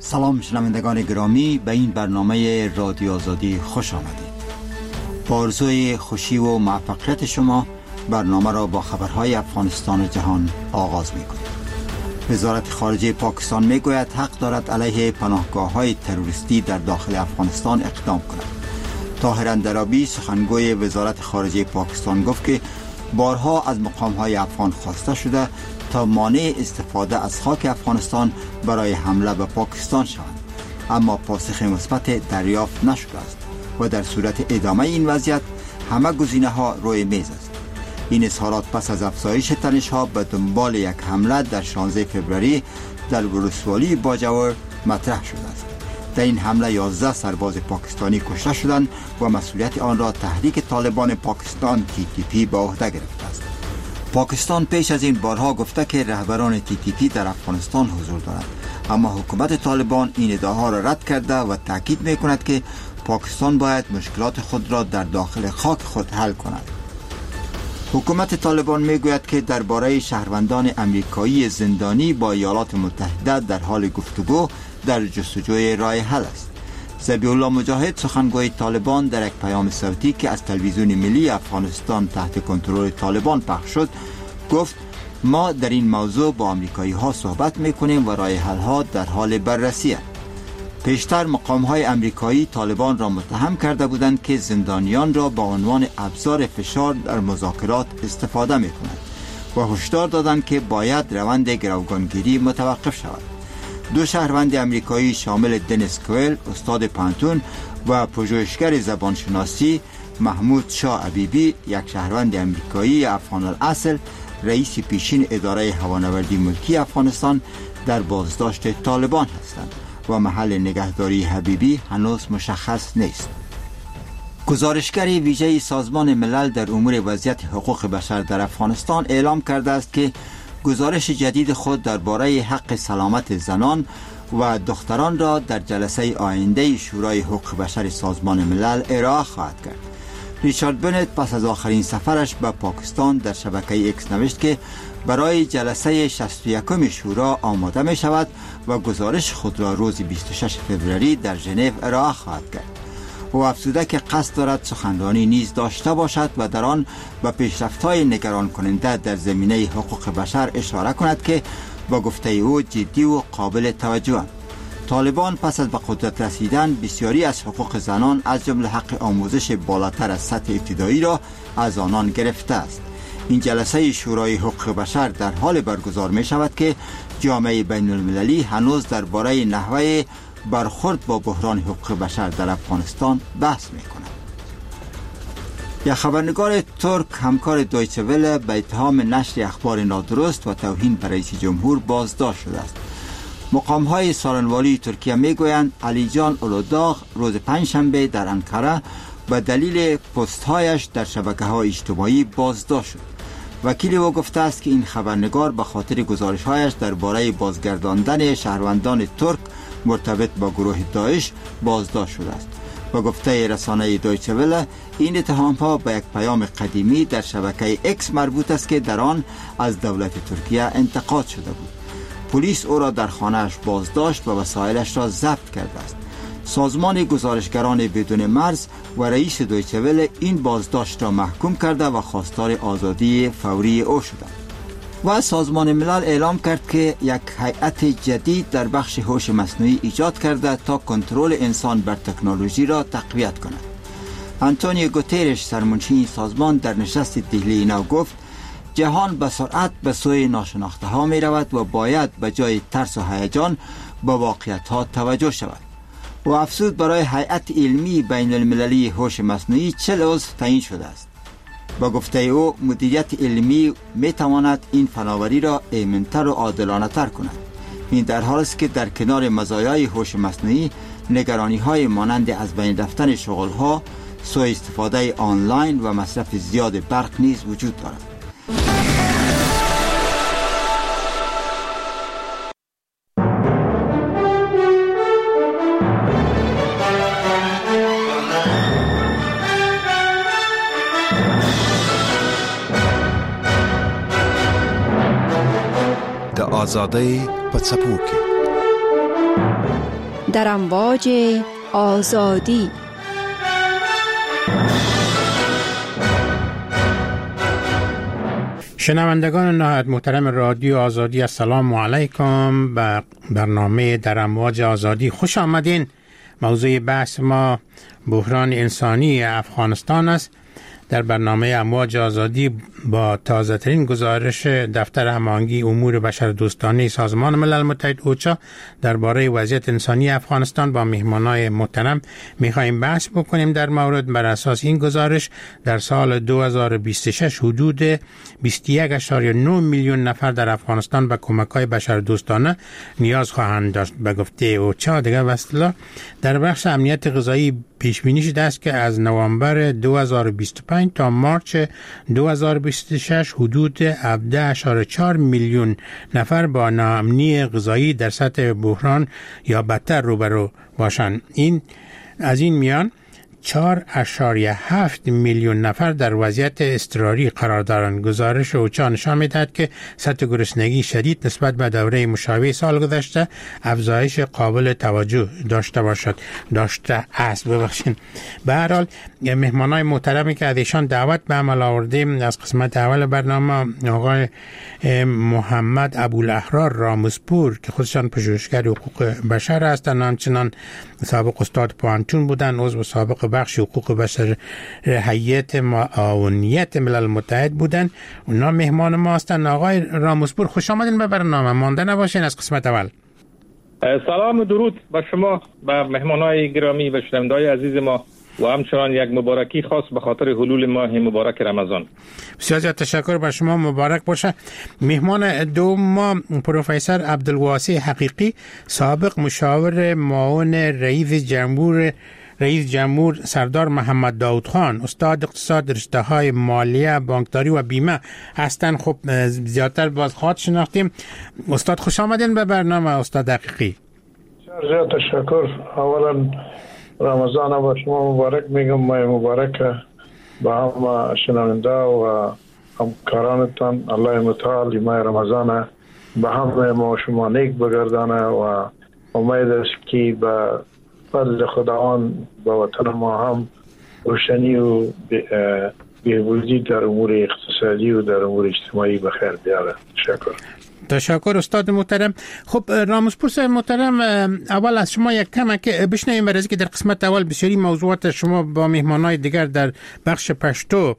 سلام شنوندگان گرامی، به این برنامه رادیو آزادی خوش آمدید. با آرزوی خوشی و موفقیت شما برنامه را با خبرهای افغانستان و جهان آغاز می‌کنیم. وزارت خارجه پاکستان میگوید حق دارد علیه پناهگاه‌های تروریستی در داخل افغانستان اقدام کند. طاهر اندرابی سخنگوی وزارت خارجه پاکستان گفت که بارها از مقام‌های افغان خواسته شده تا مانع استفاده از خاک افغانستان برای حمله به پاکستان شوند، اما پاسخ مثبت دریافت نشده است و در صورت ادامه این وضعیت همه گزینه‌ها روی میز است. این اظهارات پس از افزایش تنش‌ها به دنبال یک حمله در 16 فوریه در ولسوالی باجوور مطرح شده است. در این حمله 11 سرباز پاکستانی کشته شدند و مسئولیت آن را تحریک طالبان پاکستان TTP به عهده گرفته است. پاکستان پیش از این بارها گفته که رهبران TTP در افغانستان حضور دارند، اما حکومت طالبان این ادعاها را رد کرده و تاکید می‌کند که پاکستان باید مشکلات خود را در داخل خاک خود حل کند. حکومت طالبان میگوید که درباره شهروندان امریکایی زندانی با ایالات متحده در حال گفتگو در جستجوی راه حل است. ذبیح الله مجاهد سخنگوی طالبان در یک پیام صوتی که از تلویزیون ملی افغانستان تحت کنترل طالبان پخش شد گفت ما در این موضوع با آمریکایی ها صحبت میکنیم و راه حل ها در حال بررسی است. پیشتر مقام های آمریکایی طالبان را متهم کرده بودند که زندانیان را با عنوان ابزار فشار در مذاکرات استفاده میکنند و هشدار دادند که باید روند گروگانگیری متوقف شود. دو شهروند امریکایی شامل دنیس کوئل استاد پانتون و پژوهشگر زبانشناسی محمود شاه عبیبی یک شهروند امریکایی افغان الاصل رئیس پیشین اداره هوانوردی ملکی افغانستان در بازداشت طالبان هستند و محل نگهداری حبیبی هنوز مشخص نیست. گزارشگر ویژه سازمان ملل در امور وضعیت حقوق بشر در افغانستان اعلام کرده است که گزارش جدید خود درباره حق سلامت زنان و دختران را در جلسه آینده شورای حقوق بشر سازمان ملل ارائه خواهد کرد. ریچارد بنت پس از آخرین سفرش به پاکستان در شبکه ایکس نوشت که برای جلسه 61 شورا آماده می شود و گزارش خود را روز 26 فوریه در ژنو ارائه خواهد کرد. او افزوده که قصد دارد سخنرانی نیز داشته باشد و در آن به پیشرفت‌های نگران کننده در زمینه حقوق بشر اشاره کند که با گفته او جدی و قابل توجه است. طالبان پس از به قدرت رسیدن بسیاری از حقوق زنان از جمله حق آموزش بالاتر از سطح ابتدایی را از آنان گرفته است. این جلسه شورای حقوق بشر در حال برگزار می شود که جامعه بین المللی هنوز درباره نحوه برخورد با بحران حقوق بشر در افغانستان بحث می کند. یک خبرنگار ترک همکار دویچه وله به اتهام نشر اخبار نادرست و توهین به رئیس جمهور بازداشت شده است. مقام‌های سارنوالی ترکیه میگویند علی جان اولوداغ روز پنجشنبه در انقره به دلیل پست‌هایش در شبکه‌های اجتماعی بازداشت شد. وکیل او گفته است که این خبرنگار به خاطر گزارش‌هایش درباره بازگرداندن شهروندان ترک مرتبط با گروه داعش بازداشت شده است. و گفته رسانه دویچه وله این اتهام‌ها به یک پیام قدیمی در شبکه ایکس مربوط است که در آن از دولت ترکیه انتقاد شده بود. پلیس او را در خانه‌اش بازداشت و وسایلش را ضبط کرده است. سازمان گزارشگران بدون مرز و رئیس دویچه وله این بازداشت را محکوم کرده و خواستار آزادی فوری او شدند. و سازمان ملل اعلام کرد که یک هیئت جدید در بخش هوش مصنوعی ایجاد کرده تا کنترل انسان بر تکنولوژی را تقویت کند. آنتونیو گوترش سرمنشی این سازمان در نشست دهلی نو گفت جهان به سرعت به سوی ناشناخته ها می رود و باید به جای ترس و هیجان به واقعیت ها توجه شود. و افزود برای هیئت علمی بین المللی هوش مصنوعی 40 عضو تعیین شده است. با گفته او مدیریت علمی می تواند این فناوری را ایمن‌تر و عادلانه تر کند. این در حالی است که در کنار مزایای هوش مصنوعی نگرانی های مانند از بین رفتن شغل ها، سوء استفاده آنلاین و مصرف زیاد برق نیز وجود دارد. د آزادۍ په څپو کې در امواج آزادی. شنوندگان نهایت محترم رادیو آزادی، السلام علیکم. به برنامه در امواج آزادی خوش آمدین. موضوع بحث ما بحران انسانی افغانستان است. در برنامه امواج آزادی با تازه ترین گزارش دفتر هماهنگی امور بشردوستانه سازمان ملل متحد اوچا درباره وضعیت انسانی افغانستان با مهمانای محترم میخواهیم بحث بکنیم. در مورد بر اساس این گزارش در سال 2026 حدود 21.9 میلیون نفر در افغانستان به کمک‌های بشردوستانه نیاز خواهند داشت. به گفته اوچا دیگر وصله در بخش امنیت غذایی پیش بینی شده است که از نوامبر 2025 تا مارچ 2026 حدود 17.4 میلیون نفر با ناامنی غذایی در سطح بحران یا بدتر روبرو باشند. از این میان 4.7 میلیون نفر در وضعیت اضطراری قرار دارند. گزارش اوچا نشان می‌دهد که سطح گرسنگی شدید نسبت به دوره مشابه سال گذشته افزایش قابل توجه داشته است. به هر حال مهمانای محترمی که از ایشان دعوت به عمل آوردیم از قسمت اول برنامه آقای محمد ابوالاحرار راموزپور که خودشان پژوهشگر حقوق بشر هستند، همچنان سابق استاد پوهنتون بودند، عضو سابق بخش حقوق بشر هیئت معاونیت ملل متحد بودند. اونا مهمان ما هستند. آقای راموزپور خوش آمدین به برنامه. مانده نباشین از قسمت اول. سلام و درود به شما، به مهمانای گرامی و شنونده‌های عزیز ما و همچنان یک مبارکی خاص به خاطر حلول ماه مبارک رمضان. بسیار زیاد تشکر، به شما مبارک باشه. مهمان دوم ما پروفسور عبدالواسع حقیقی، سابق مشاور معاون رئیس جمهور سردار محمد داود خان، استاد اقتصاد رشته‌های مالیه، بانکداری و بیمه هستند. خب زیادتر باز خواهد شناختیم. استاد خوش آمدین به برنامه. استاد حقیقی زیاد تشکر. اولا رمضان با شما مبارک میگم، ماه مبارک با هم شنونده و همکارانتان. الله متعال ماه رمضان به همه ما شما نیک بگردانه و امید است که به فضل خداوند به وطن ما هم روشنی و بهبودی در امور اقتصادی و در امور اجتماعی بخیر بیاره. تشکر استاد محترم. خب راموزپور صاحب محترم، اول از شما یک کم که بشنویم، برای که در قسمت اول بسیاری موضوعات شما با مهمانای دیگر در بخش پشتو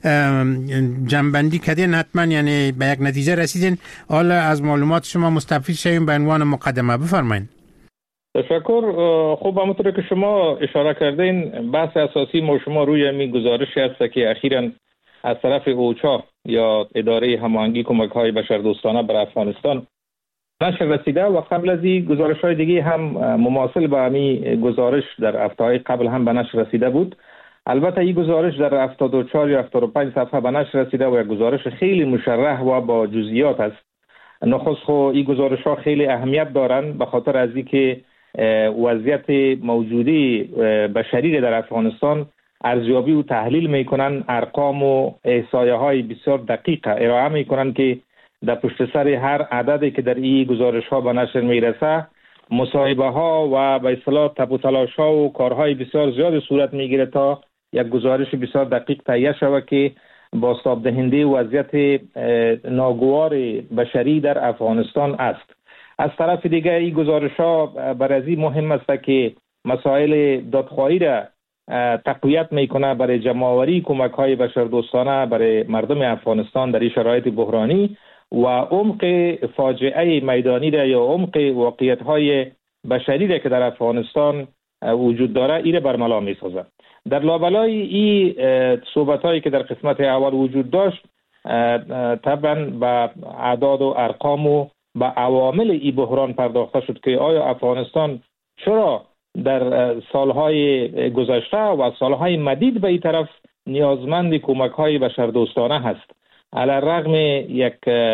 جنبندی کردین، حتما یعنی به یک نتیجه رسیدین. حالا از معلومات شما مستفید شویم به عنوان مقدمه. بفرمایید. تشکر. خوب، همونطور که شما اشاره کردین بحث اساسی ما شما روی می گزارشی است که اخیراً از طرف اوچا یا اداره هماهنگی کمک‌های بشردوستانه بر افغانستان نشر رسیده و قبل از این گزارش‌های دیگه هم مماثل با همین گزارش در هفته‌های قبل هم به نشر رسیده بود. البته این گزارش در 74 یا 75 صفحه به نشر رسیده و یک گزارش خیلی مشرح و با جزئیات است. نخست خو این گزارش‌ها خیلی اهمیت دارند به خاطر از اینکه وضعیت موجودی بشری در افغانستان ارزیابی و تحلیل میکنن، ارقام و احصایه‌های بسیار دقیق ارائه میکنن که در پشت سر هر عددی که در این گزارش‌ها به نشر میرسه مصاحبه‌ها و به اصطلاح تب و تلاش‌ها و کارهای بسیار زیاد صورت میگیره تا یک گزارش بسیار دقیق تهیه شود که بازتاب دهنده وضعیت ناگوار بشری در افغانستان است. از طرف دیگر این گزارش‌ها برای مهم است که مسائل دادخواهی را تقویت میکنه برای جمع‌آوری کمک‌های بشردوستانه برای مردم افغانستان در این شرایط بحرانی و عمق فاجعه میدانی را یا عمق واقعیت‌های بشری را که در افغانستان وجود داره این برملا می‌سازد. در لابلای این صحبت‌هایی که در قسمت اول وجود داشت طبعا به اعداد و ارقام و به عوامل این بحران پرداخته شد که آیا افغانستان چرا در سالهای گذشته و سالهای مدید به این طرف نیازمند کمک‌های بشردوستانه هست. علی الرغم یک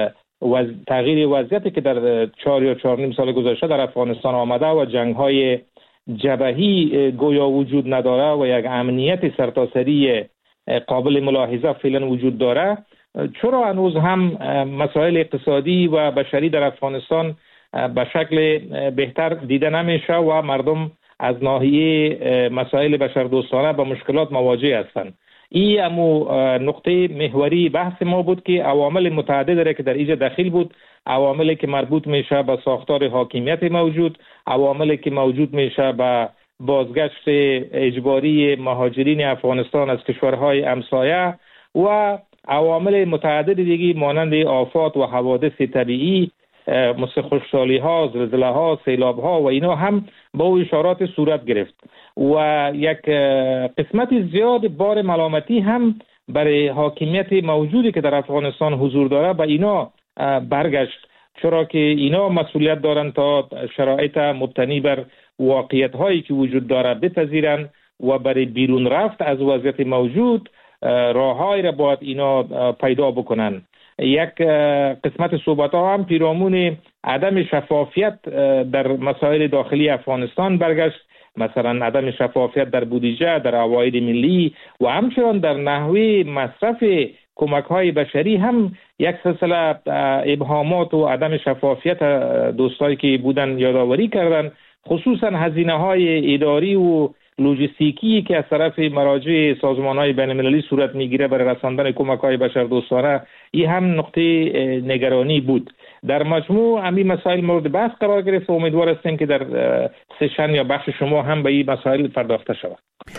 تغییر وضعیتی که در 4 یا 4.5 سال گذشته در افغانستان آمده و جنگ‌های جبهی گویا وجود نداره و یک امنیت سرتاسری قابل ملاحظه فعلا وجود داره، چرا هنوز هم مسائل اقتصادی و بشری در افغانستان به شکل بهتر دیده نمیشه و مردم از ناحیه مسائل بشردوستانه با مشکلات مواجه هستند. این نقطه محوری بحث ما بود که عوامل متعدد که در اینجا دخیل بود، عواملی که مربوط میشه به ساختار حاکمیت موجود، عواملی که موجود میشه به بازگشت اجباری مهاجرین افغانستان از کشورهای همسایه و عوامل متعدد دیگه مانند آفات و حوادث طبیعی مثل خشکسالی ها، زلزله ها، سیلاب ها و اینا هم با اشارات صورت گرفت و یک قسمت زیاد بار ملامتی هم برای حاکمیت موجودی که در افغانستان حضور داره به اینا برگشت، چرا که اینا مسئولیت دارند تا شرایط مبتنی بر واقعیت هایی که وجود داره بپذیرند و برای بیرون رفت از وضعیت موجود راههایی را باید اینا پیدا بکنن. یک قسمت صحبت ها هم پیرامون عدم شفافیت در مسائل داخلی افغانستان برگشت، مثلا عدم شفافیت در بودجه، در عواید ملی و همچنان در نحوه مصرف کمک های بشری هم یک سلسله ابهامات و عدم شفافیت دوستایی که بودن یادآوری کردن، خصوصا هزینه های اداری و لوجستیکی که از طرف مراجع سازمان‌های بین‌المللی صورت می‌گیره برای رساندن کمک‌های بشردوستانه. این هم نقطه نگرانی بود. در مجموع همین مسائل مورد بحث قرار گرفت و امیدوار هستیم که در سشن یا بخش شما هم به این مسائل پرداخته شود.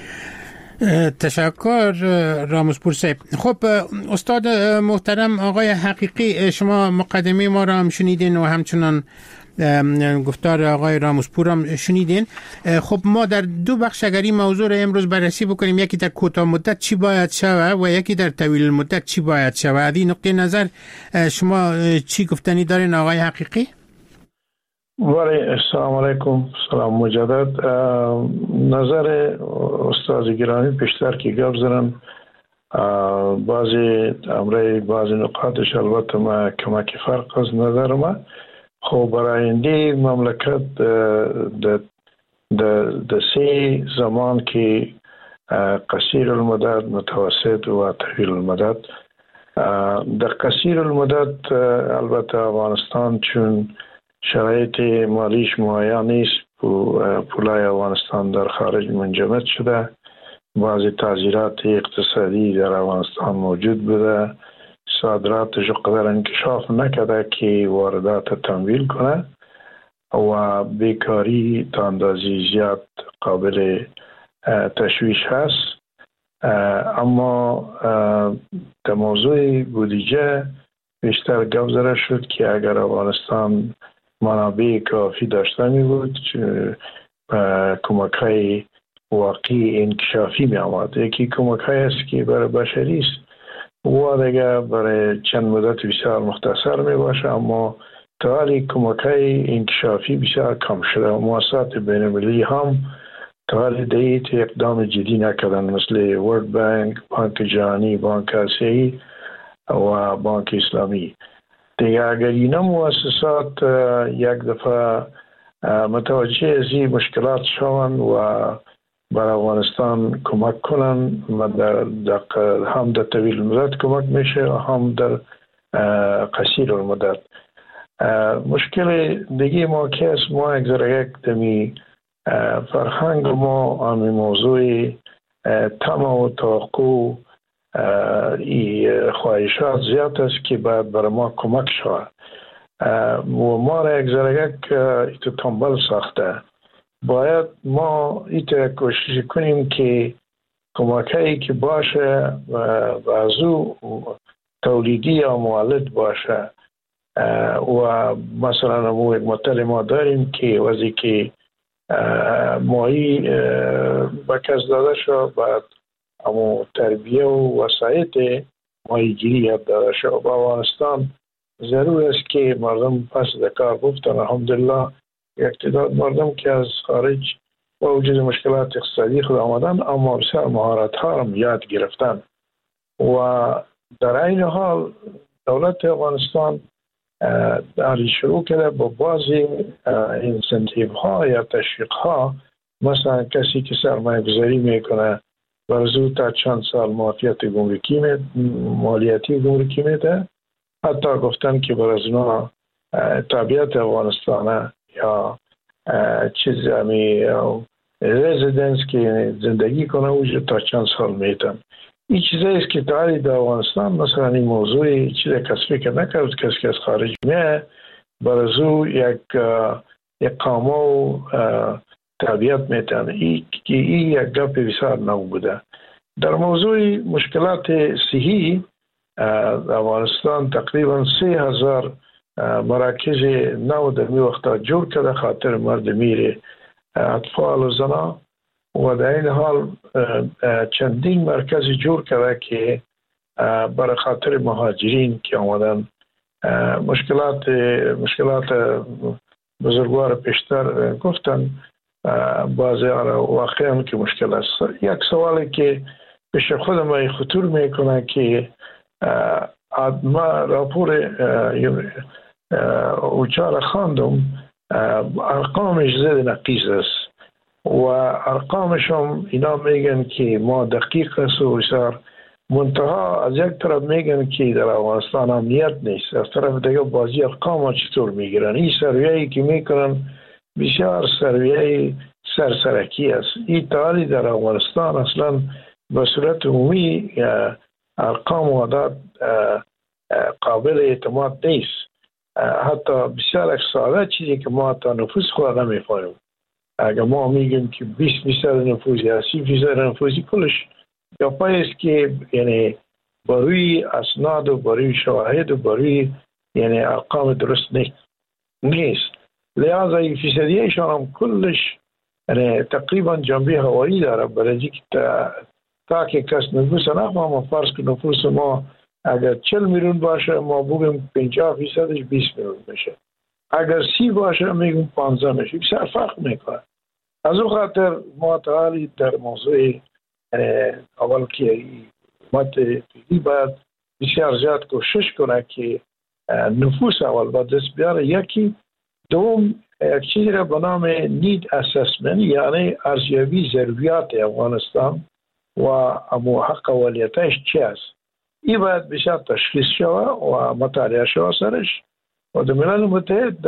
تشکر رامزپور صاحب. خب استاد محترم آقای حقیقی، شما مقدمه ما را هم شنیدین و همچنان گفتار آقای رامزپور هم شنیدین. خب ما در دو بخش اگر این موضوع را امروز بررسی بکنیم، یکی در کوتاه مدت چی باید شود و یکی در طویل مدت چی باید شود. از این نقطه نظر شما چی گفتنی دارین آقای حقیقی؟ ولی السلام علیکم، سلام مجدد. نظر استاد گرامی پیشتر که گفت زدن بعضی نقاطش البته ما کمک فرق از نظر ما. خب برای آینده مملکت در سه زمان که قصیر المدت، متوسط و طویل المدت. در قصیر المدت البته افغانستان چون شرایط مالیش مهیا نیست، پولای افغانستان در خارج منجمد شده، بعضی تعذیرات اقتصادی در افغانستان موجود بوده، صادراتش قدر انکشاف نکرده که واردات تمویل کنه و بیکاری تا اندازه زیاد قابل تشویش هست. اما در موضوع بودجه بیشتر گفت زده شد که اگر افغانستان منابع کافی داشته می بود کمک های واقعی انکشافی می آمد. یکی کمک های است که برای بشری است و دیگه برای چند مدت بسیار مختصر می باشه، اما تالی کمک های انکشافی بسیار کم شده و مؤسسات بین المللی هم تالی دیت اقدام جدی نکردن، مثل ورلد بانک، بانک جهانی، بانک آسیایی و بانک اسلامی. دیگه اگر اینا مؤسسات یک دفعه متوجه از این مشکلات شوند و بر افغانستان کمک کنن و هم در طویل مدت کمک میشه و هم در قصیر المدت. مشکل دیگه ما که است، ما یک دمی فرهنگ ما آن موضوع طمع و توقع خواهشات زیاد است که باید برای ما کمک شود و ما را یک ایتو تنبل ساخته. باید ما ایتو کوشش کنیم که کمک هایی که باشه و از او تولیدی یا مولد باشه و مثلا یک مطلع ما داریم که وزی که ماهی به کس داده شد، بعد اما تربیه و وسایط ماهیگیری یاد داده شد. با افغانستان ضرور است که مردم پس دکار گفتن. الحمدلله یک تعداد مردم که از خارج با وجود مشکلات اقتصادی خود آمدن اما بسیار مهارت ها را یاد گرفتن و در این حال دولت افغانستان داری شروع کرده با بعضی اینسنتیو ها یا تشویق ها، مثلا کسی که سرمایه گذاری میکنه برزو تا چند سال مالیاتی گمرکی میده، حتی گفتن که بر از اونا طبیعت افغانستان یا چیز همی رزیدنس که زندگی کنه اوج تا چند سال میتن. این چیزایی است که داری در افغانستان مثلا این موضوع چیزی کسی فکر نکرد، کسی که از خارج میه برزو یک قامه و طبیعت میتن. این یک گپ بسیار نو بوده. در موضوع مشکلات صحی افغانستان تقریبا 3000 مراکز نو در می وقتا جور کرده خاطر مرد میره اطفال و زنا و در این حال چندین مرکز جور کرده که برای خاطر مهاجرین که آمدن مشکلات بزرگوار پیشتر گفتن بعضی واقعا که مشکل است. یک سوالی که پیش خودم خطور میکنه که ما راپور اوچار خواندم ارقامش زیاد نقیص است و ارقامش هم اینا میگن که ما دقیق است و بسیار منتها از یک طرف میگن که در افغانستان امنیت نیست، از طرف دیگه بازی ارقام چطور میگیرن. این سرویه‌ای که میکنن بسیار سرویه سرسرکی است. این تعالی در افغانستان اصلا به صورت عمومی ارقام و عدد قابل اعتماد نیست. حتی بسیار ساده چیزی که ما تا نفوس خود نمیفهمیم. اگر ما میگیم که 20% نفوس یا 30% نفوسی کلش یا پای است که یعنی بروی اسناد و بروی شواهد و بروی یعنی ارقام درست نیست. لحاظا این فیصدیشان هم کلش یعنی تقریبا جنبه هوایی داره. برای که تا که کس نفوس نخواهم فرض که نفوس ما اگر 40 میلیون باشه ما بگیم 50%ش 20 میلیون میشه، اگر 30 باشه میگیم 15 میشه. بسیار فرق میکنه. از اون خاطر ما تعالی در موضوع اول که حکومت فعلی باید بسیار زیاد کوشش کنه که نفوس اول با دست بیاره. یکی دوم یک چیزی را به نام نید اسسمنت یعنی ارزیابی ضروریات افغانستان و حق اولیتش چی است. این باید بسیار تشخیص شود و مطالعه شود سرش و در ملل متحد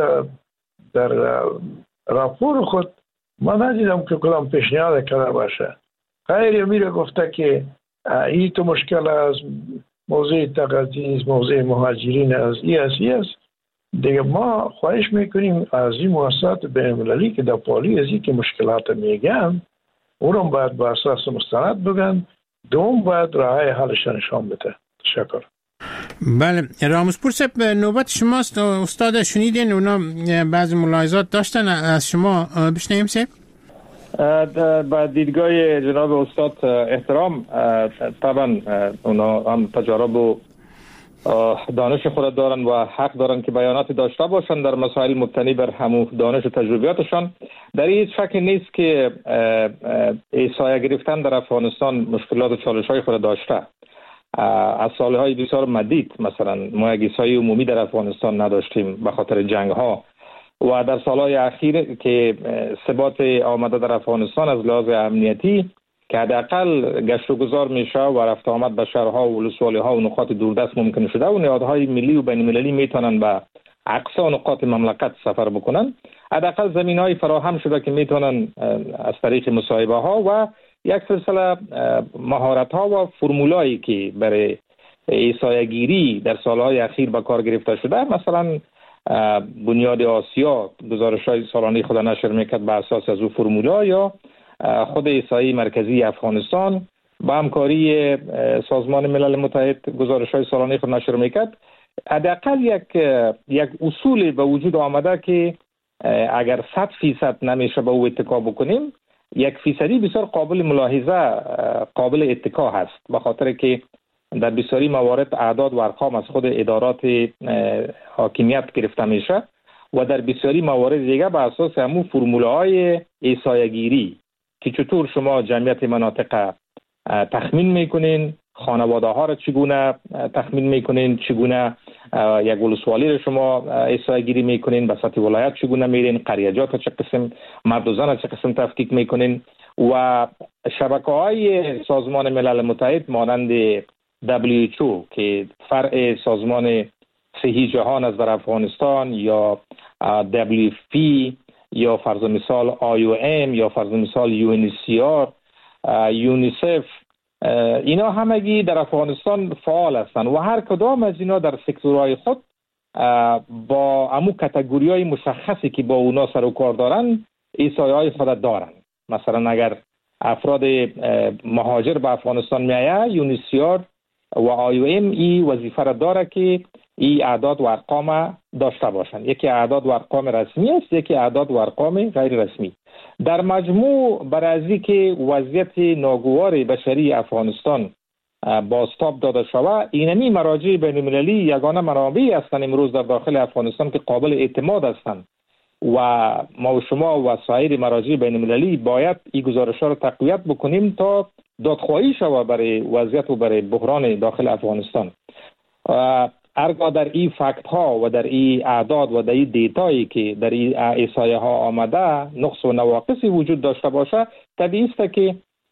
در راپور خود ما ندیدم که کدام پیشنهاد کرده باشه. غیر میره گفته که این تو مشکل از موضوع تقاضی، موضوع مهاجرین از ای است. دیگه ما خواهش میکنیم از این مؤسسات بین‌المللی که در پالی از این که مشکلات میگن اونم باید با اساس مستند بگن، دوم باید راه حلش نشان بده. تشکر. بله راموزپور صاحب نوبت شماست. استاد شنیدین اونا بعضی ملاحظات داشتن از شما بشنویم صاحب؟ با دیدگاه جناب استاد احترام. طبعا اونا هم تجارب و دانش خود دارن و حق دارن که بیانات داشته باشن در مسائل مبتنی بر همون دانش و تجربیاتشان. در این هیچ شک نیست که سایه گرفتن در افغانستان مشکلات و چالش‌های خود داشته. از سالهای بسیار مدید مثلا ما یک سایه عمومی در افغانستان نداشتیم به خاطر جنگ‌ها و در سالهای اخیر که ثبات آمده در افغانستان از لحاظ امنیتی که حداقل گشت و گذار میشه و رفت آمد به شهرها و ولسوالی‌ها و نقاط دوردست ممکن شده و نهادهای ملی و بین‌المللی میتونن به اقصا نقاط مملکت سفر بکنن. حداقل زمین‌های فراهم شده که میتونن از طریق مصاحبه‌ها و یک سلسله مهارت‌ها و فرمولایی که برای سایه‌گیری در سالهای اخیر به کار گرفته شده، مثلا بنیاد آسیا گزارش‌های سالانه خود نشر میکرد به اساس از او فرمولا، یا خود ایسایی مرکزی افغانستان با همکاری سازمان ملل متحد گزارش‌های سالانه خود نشر میکرد. حداقل یک اصول به وجود آمده که اگر 100% نمیشه به او اتکا بکنیم، 1% بسیار قابل ملاحظه، قابل اتکا هست، به خاطر که در بسیاری موارد اعداد و ارقام از خود ادارات حاکمیت گرفته میشه و در بسیاری موارد دیگه به اساس همون فرموله‌های احصایه‌گیری که چطور شما جمعیت مناطق تخمین میکنین، خانواده ها را چگونه تخمین میکنین، چگونه یک ولسوالی را شما احصایه‌گیری میکنین، به سطح ولایت چگونه میرین، قریجات چه قسم، مرد و زن چه قسم تفکیک میکنین و شبکه‌های سازمان ملل متحد مانند WHO که فرع سازمان صحی جهان است در افغانستان یا WFP یا فرض مثال IOM یا فرض مثال UNHCR یونیسف، اینا همگی در افغانستان فعال هستند و هر کدام از اینا در سکتورهای خود با امو کاتگوری‌های مشخصی که با اونا سر و کار دارن ایسایه‌های خود دارن. مثلا اگر افراد مهاجر به افغانستان میایه، یونیسیار و IOM ای وظیفه را داره که ای اعداد و ارقام داشته باشند. یکی اعداد و ارقام رسمی است، یکی اعداد و ارقام غیر رسمی. در مجموع برای از که وضعیت ناگوار بشری افغانستان بازتاب داده شود، اینمی مراجع بین‌المللی یگانه منابعی هستند امروز در داخل افغانستان که قابل اعتماد هستند و ما و شما و سایر مراجع بین‌المللی باید این گزارش‌ها را تقویت بکنیم تا دادخواهی شود برای وضعیت و برای بحران داخل افغانستان. هرگاه در این فکت ها و در این اعداد و در این دیتایی که در این احصایه ها آمده نقص و نواقصی وجود داشته باشه، طبیعی است که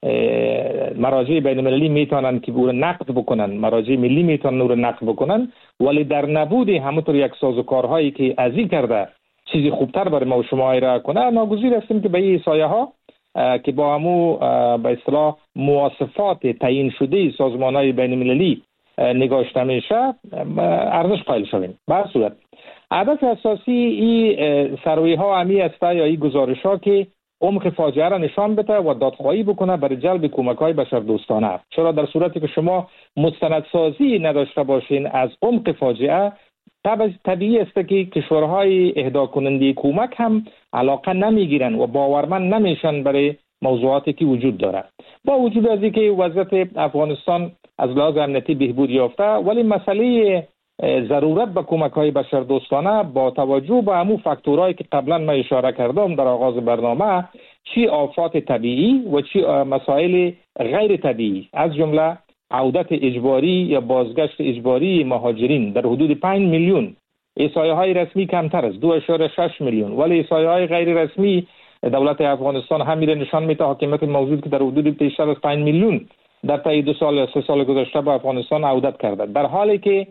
مراجع بین‌المللی میتونن که او را نقد بکنن، مراجع ملی میتونن او را نقد بکنن، ولی در نبود همونطور یک سازوکارهایی که ازی کرده چیزی خوبتر برای ما و شما ارائه کنه، ناگزیر هستیم که به این احصایه ها که با همو به اصطلاح مواصفات تعیین شده سازمان‌های بین‌المللی نگاشته میشه ارزش قائل شویم. به هر صورت هدف اساسی این سروی ها همی است یا این گزارش ها که عمق فاجعه را نشان بده و دادخواهی بکنه برای جلب کمک های بشردوستانه. چرا در صورتی که شما مستندسازی نداشته باشین از عمق فاجعه، طبیعی است که کشورهای اهدا کننده کمک هم علاقه نمیگیرن و باورمند نمیشن برای موضوعاتی که وجود داره. با وجود از اینکه وضعیت افغانستان از لحاظ امنیتی بهبود یافته، ولی مسئله ضرورت به کمک‌های بشردوستانه با توجه به همون فاکتورهایی که قبلا من اشاره کردم در آغاز برنامه، چی آفات طبیعی و چی مسائل غیر طبیعی، از جمله عودت اجباری یا بازگشت اجباری مهاجرین در حدود 5 میلیون، احصایه‌های رسمی کمتر است 2.6 میلیون، ولی احصایه‌های غیر رسمی دولت افغانستان همین نشان میده حاکمیت موجود که در حدود بیشتر از 5 میلیون در طی 2 سال یا 3 سال گذشته به افغانستان عودت کرده، در حالی که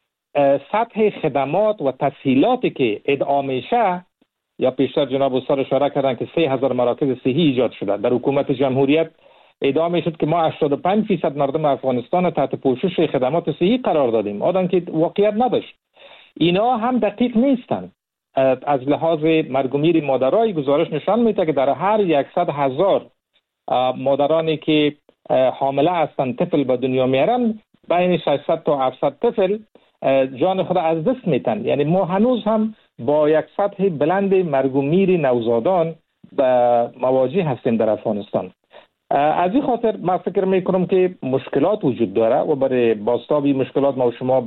سطح خدمات و تسهیلاتی که ادعا میشه، یا پیشتر جناب استاد اشاره کردن که 3000 مراکز صحی ایجاد شده. در حکومت جمهوریت ادعا میشد که ما 85% مردم افغانستان تحت پوشش خدمات صحی قرار دادیم، آدم که واقعیت نداشت. اینا هم دقیق نیستن. از لحاظ مرگ و میر مادرای گزارش نشان میده که در هر 100,000 مادرانی که حامله هستند طفل به دنیا میارن، بین 600 تا 700 طفل جان خود از دست میتن. یعنی ما هنوز هم با یک سطح بلند مرگ و میر نوزادان مواجه هستیم در افغانستان. از این خاطر من فکر میکنم که مشکلات وجود داره و برای بازتاب این مشکلات ما و شما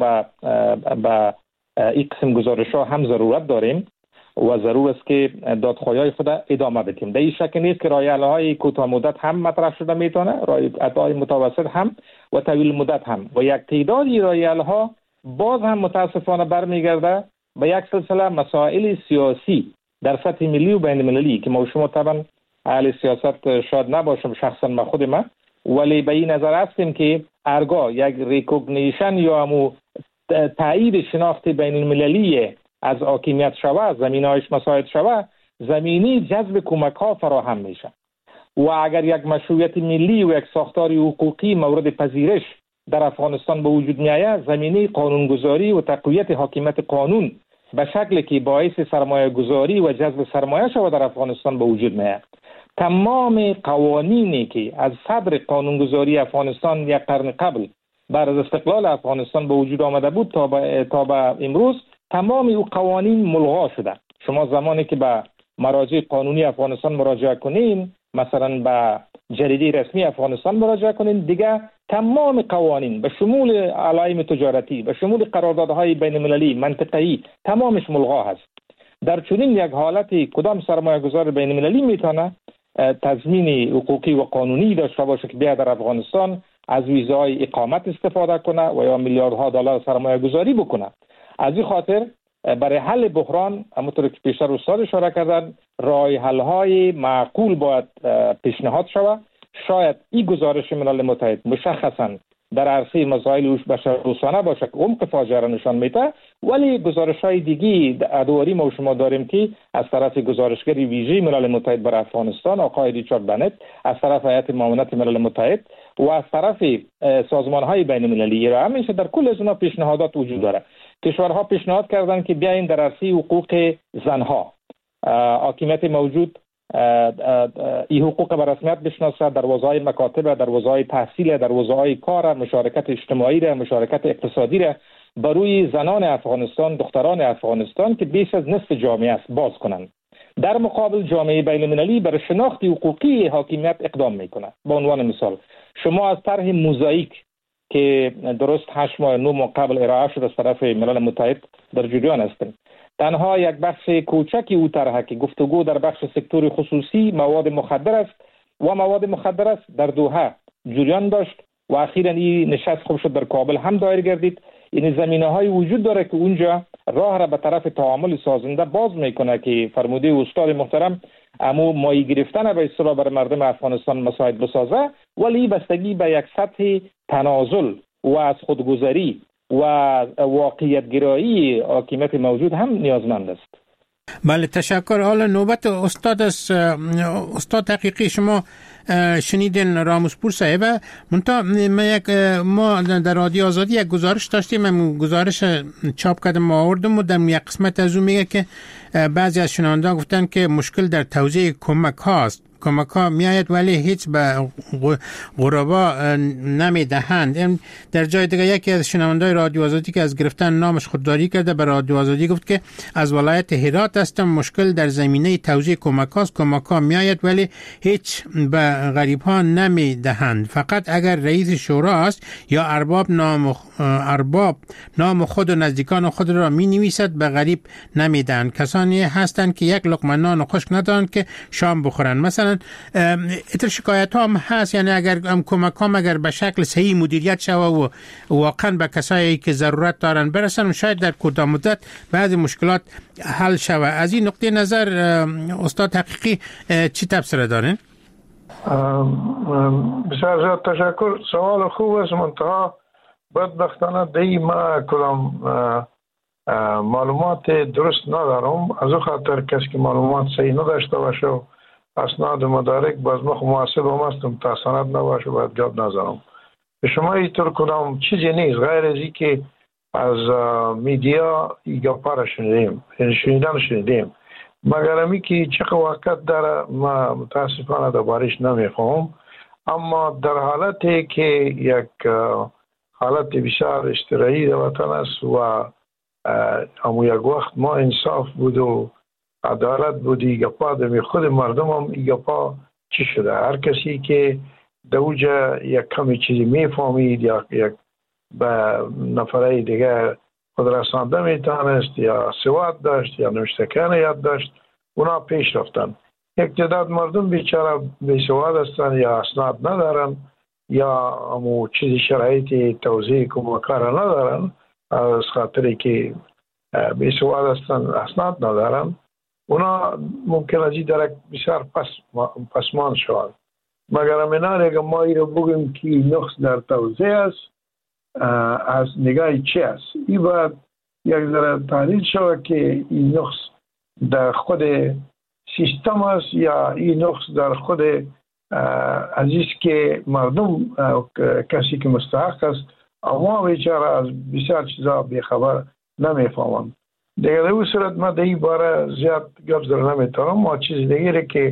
به این قسم گزارش ها هم ضرورت داریم و ضرور است که دادخواهی های خود ادامه بدیم. در این شک نیست که رای حل‌های کوتاه مدت هم مطرح شده میتونه، رای حل‌های متوسط هم و طویل مدت هم، و یک تعدادی رای حل‌ها باز هم متاسفانه برمیگرده به یک سلسله مسائل سیاسی در سطح ملی و بین المللی که ما و شما طبعا اهل سیاست شاید نباشم، شخصا من خود من، ولی به این نظر هستیم که هرگاه یک ریکگنیشن یا همو تایید شناخت بین المللی از حاکمیت شوه، زمینه‌هایش مساعد شوه، زمینی جذب کمک ها فراهم میشه و اگر یک مشروعیت ملی و یک ساختار حقوقی مورد پذیرش در افغانستان به وجود می آید، زمینه قانونگذاری و تقویت حاکمیت قانون به شکلی که باعث سرمایه گذاری و جذب سرمایه شود در افغانستان به وجود می آید. تمام قوانینی که از صدر قانونگذاری افغانستان یک قرن قبل بعد از استقلال افغانستان به وجود آمده بود تا به امروز، تمام او قوانین ملغا شده. شما زمانی که به مراجع قانونی افغانستان مراجعه کنین، مثلا به جریده رسمی افغانستان مراجعه کنین، دیگه تمام قوانین به شمول علائم تجارتی، به شمول قراردادهای بین المللی منطقه‌ای، تمامش ملغا هست. در چنین یک حالتی کدام سرمایه‌گذار بین المللی میتونه تضمین حقوقی و قانونی داشته باشه که بیاد در افغانستان از ویزای اقامت استفاده کنه و یا میلیاردها دلار سرمایه گذاری بکنه؟ از این خاطر برای حل بحران، همونطور که پیشتر استاد اشاره کردن، راه حل های معقول باید پیشنهاد شود. شاید این گزارش ملل متحد مشخصا در عرصه مسائل بشردوستانه باشه که عمق فاجعه را نشان میده، ولی گزارش‌های دیگی ادواری ما شما داریم که از طرف گزارشگر ویژه ملل متحد برای افغانستان آقای ریچارد بنت، از طرف هیئت معاونت ملل متحد و از طرف سازمان‌های بین‌المللی را همیشه در کل از اونها پیشنهادات وجود داره. کشورها پیشنهاد کردند که بیاین در عرصه حقوق زنها حاکمیت موجود این حقوق به رسمیت بشناسه، دروازه‌های مکاتب، دروازه‌های تحصیل، دروازه‌های کار، مشارکت اجتماعی را، مشارکت اقتصادی را بروی زنان افغانستان، دختران افغانستان که بیش از نصف جامعه است باز کنند. در مقابل جامعه بین‌المللی برای شناخت حقوقی حاکمیت اقدام میکنه. به عنوان مثال شما از طرح موزاییک که درست 8 ماه 9 ماه قبل ارائه شد از طرف ملل متحد در جریان هستند. تنها یک بخش کوچکی او طرح که گفتگو در بخش سکتور خصوصی مواد مخدر است در دوحه جریان داشت و اخیراً این نشست خوب شد در کابل هم دایر گردید. این زمینه‌های وجود داره که اونجا راه را به طرف تعامل سازنده باز میکنه که فرموده استاد محترم امو مایی گرفتن به اصطلاح بر مردم افغانستان مساعد بسازه، ولی بستگی به یک سطح تنازل و از خودگذری و واقعیت گرایی حاکمیت موجود هم نیازمند است. بله تشکر. حالا نوبت استاد است. استاد حقیقی شما شنیدین راموسپور صاحب ما در رادیو آزادی یک گزارش داشتیم، گزارش چاپ کردم ما آوردم و در یک قسمت از اون میگه که بعضی از شنوندگان گفتن که مشکل در توزیع کمک هاست. کمک ها میآید ولی هیچ به غربا نمیدهند. در جای دیگه یکی از شنوندگان رادیو آزادی که از گرفتن نامش خودداری کرده به رادیو آزادی گفت که از ولایت هرات هستم، مشکل در زمینه توزیع کمک هاست. کمک ها میآید ولی هیچ به غریب ها نمیدهند، فقط اگر رئیس شورا است یا ارباب نام خود و نزدیکان خود را می نویسد به غریب نمیدهند. کسانی هستند که یک لقمه نان خشک ندارند که شام بخورند. مثلا اتر شکایت هم هست، یعنی اگر کمک هم اگر به شکل صحیح مدیریت شوه و واقعا به کسایی که ضرورت دارن برسن، شاید در کوتاه مدت بعضی مشکلات حل شوه. از این نقطه نظر استاد حقیقی چی تبصره دارین؟ بسیار زیاد تشکر. سوال خوب است. منتها بدبختانه دی ما کدام معلومات درست ندارم. از او خاطر کسی که معلومات صحیح نداشته باشه اسناد مدارک باز ما محاسب هم هستم تا سند نباشه باید جاب نذارم. به شما اینطور کدام چیزی نیست غیر از این که از میدیا این گپا را شنیدیم مگر امی که چه وقت داره ما متاسفانه دربارش نمیفهم. اما در حالتی که یک حالت بسیار اشتراعی در وطن است و اما یک وقت ما انصاف بود و عدالت بود، این گپا در خود مردم هم این گپا چی شده؟ هر کسی که در اوجا یک کمی چیزی میفهمید یا یک به نفرهای دیگه خود رسانده میتونست یا سواد داشت یا نوشتکن یاد داشت، اونا پیش رفتن. یک تعداد مردم بیچاره بی سواد هستن یا اسناد ندارن یا همو چیزی شرایط توزیع کمکار ندارن، از خاطری که بی سواد هستن اسناد ندارن، اونا ممکن است درک بسیار پسمان شود. مگر امینار اگر ما این رو بگیم که نقص در توزیع است از نگاه چی است؟ این باید یک ذره تحلیل شود که این نقص در خود سیستم است یا این نقص در خود عزیز که مردم کسی که مستحق است اما بیچاره از بسیار چیزا بیخبر نمیفهمند. دیگر در او صورت ما در این باره زیاد گپ زده نمیتونم. ما چیز دیگری که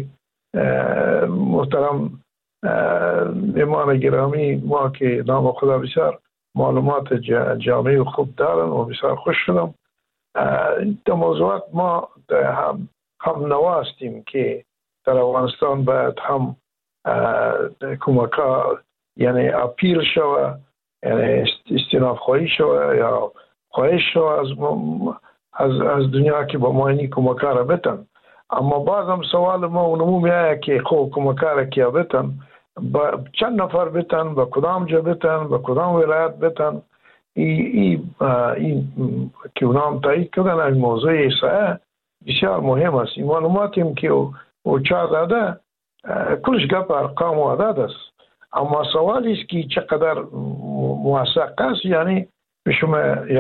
محترم ایمان گرامی ما که نام خدا بسیار معلومات جامعی خوب دارن و بسیار خوش شدم. در موضوعات ما هم نواستیم که در افغانستان باید هم کمکا یعنی اپیل شوه، یعنی استیناف خواهی شوه یا خواهش شوه از دنیا که با ما اینی کمکا را بتن. اما بعض هم سوال ما اونمو میایه که خوب کمکا را کیا بتن، با چند نفر بتن، با کدام جا بتن، با کدام ولایت بتن. این که اونا هم تایید کردن این موضوع ایسا بسیار مهم است. این معلوماتیم که او چا داده کلش گپ ارقام و عدد است، اما سوالی است که چقدر موثق است. یعنی به شما